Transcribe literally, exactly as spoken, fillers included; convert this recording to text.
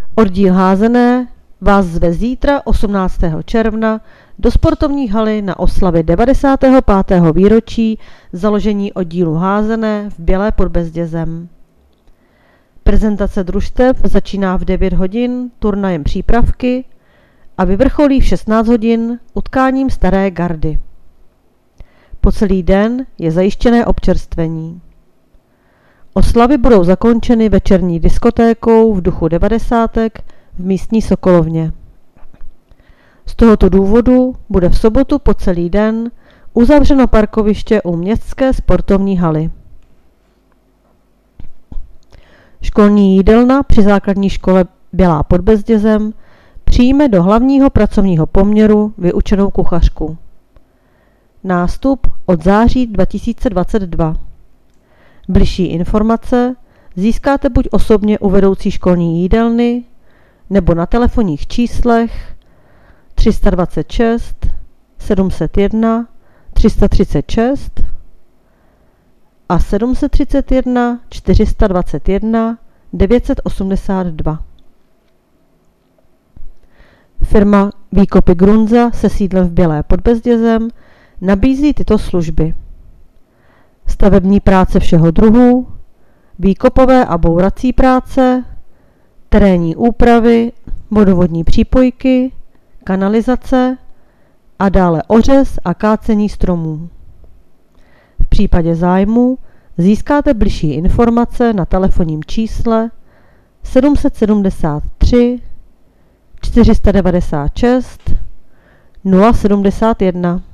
Oddíl házené vás zve zítra osmnáctého června do sportovní haly na oslavě devadesátého pátého výročí založení oddílu házené v Bělé pod Bezdězem. Prezentace družstev začíná v devět hodin turnajem přípravky a vyvrcholí v šestnáct hodin utkáním Staré gardy. Po celý den je zajištěné občerstvení. Oslavy budou zakončeny večerní diskotékou v duchu devadesátek v místní Sokolovně. Z tohoto důvodu bude v sobotu po celý den uzavřeno parkoviště u městské sportovní haly. Školní jídelna při základní škole Bělá pod Bezdězem přijme do hlavního pracovního poměru vyučenou kuchařku. Nástup od září dva tisíce dvacet dva. Bližší informace získáte buď osobně u vedoucí školní jídelny, nebo na telefonních číslech tři sta dvacet šest sedm set jedna tři sta třicet šest a sedm set třicet jedna čtyři sta dvacet jedna devět set osmdesát dva. Firma Výkopy Grunza se sídlem v Bělé pod Bezdězem nabízí tyto služby: stavební práce všeho druhu, výkopové a bourací práce, terénní úpravy, vodovodní přípojky, kanalizace a dále ořez a kácení stromů. V případě zájmu získáte bližší informace na telefonním čísle sedm set sedmdesát tři čtyři sta devadesát šest nula sedmdesát jedna.